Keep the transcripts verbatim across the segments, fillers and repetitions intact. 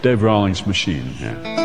Dave Rawlings' Machine. Yeah.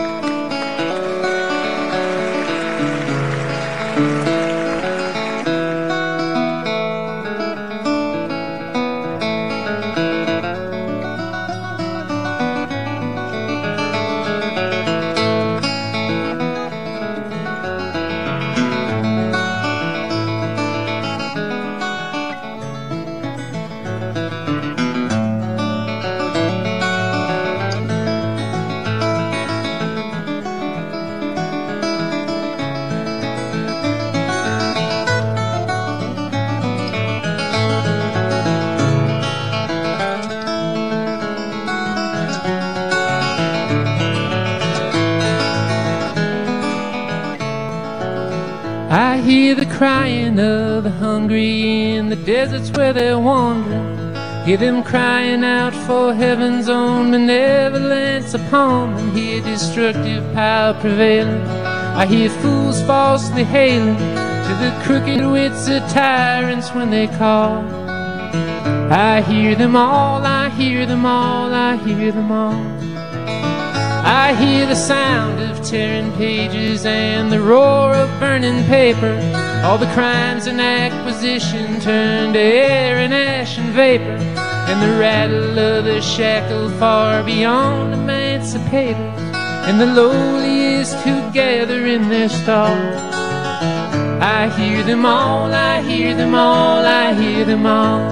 I hear the crying of the hungry in the deserts where they're wandering. Hear them crying out for heaven's own benevolence upon them. Hear destructive power prevailing. I hear fools falsely hailing to the crooked wits of tyrants when they call. I hear them all, I hear them all, I hear them all. I hear the sound of tearing pages and the roar of burning paper. All the crimes and acquisition turned to air and ash and vapor, and the rattle of the shackle far beyond emancipators, and the lowliest who gather in their stalls. I hear them all, I hear them all, I hear them all.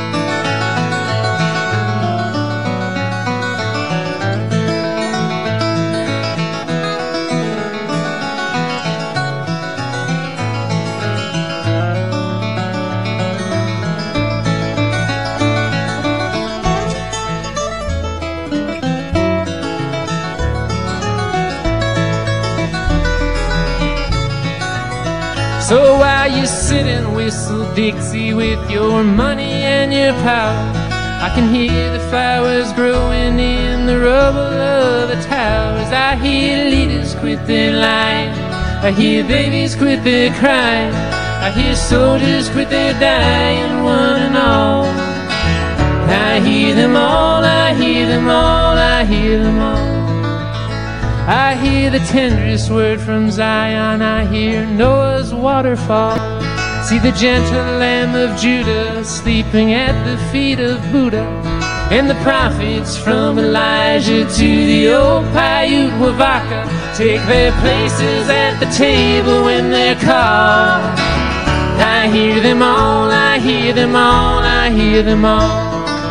So while you sit and whistle Dixie with your money and your power, I can hear the flowers growing in the rubble of the towers. I hear leaders quit their lying, I hear babies quit their crying, I hear soldiers quit their dying, one and all. I hear them all, I hear them all, I hear them all. I hear the tenderest word from Zion, I hear Noah's waterfall. See the gentle Lamb of Judah sleeping at the feet of Buddha, and the prophets from Elijah to the old Paiute Wavaka take their places at the table when they're called. I hear them all, I hear them all, I hear them all.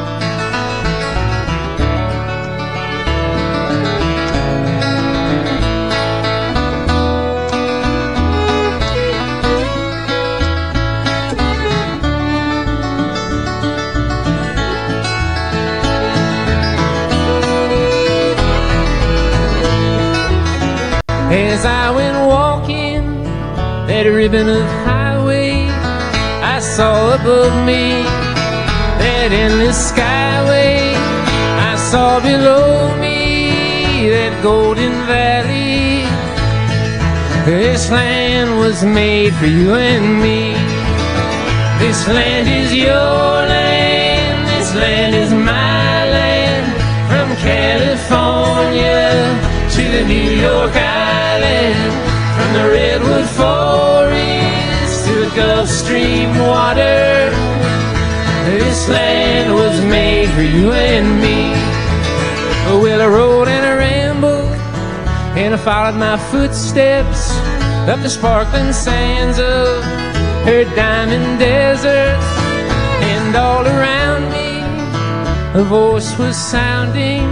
As I went walking that ribbon of highway, I saw above me that endless skyway. I saw below me that golden valley. This land was made for you and me. This land is your land, this land is my land. From California to the New York Island, from the redwood forest to the Gulf Stream water, this land was made for you and me. Well, I rode and I rambled, and I followed my footsteps up the sparkling sands of her diamond deserts, and all around me a voice was sounding.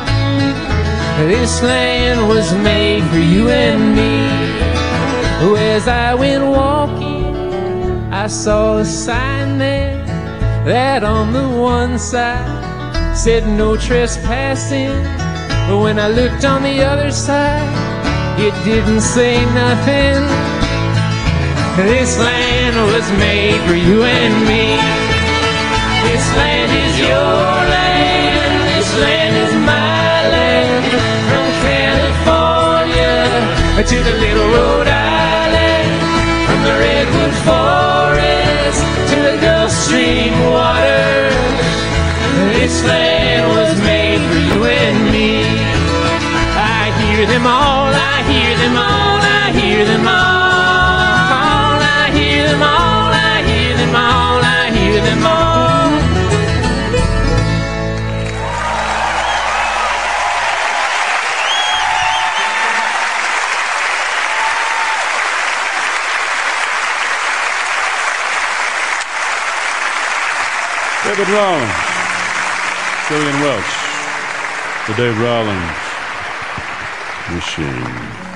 This land was made for you and me. As I went walking, I saw a sign there that on the one side said no trespassing, but when I looked on the other side, it didn't say nothing. This land was made for you and me. This land is your land, this land is my land. From California to the little Rhode Island, from the redwood forest to the Gulf Stream water, this land was made for you and me. hear them all, I hear them all, I hear them all. I hear them all, I hear them all, I hear them all. David Rawlings, Gillian Welch, the Dave Rawlings Machine.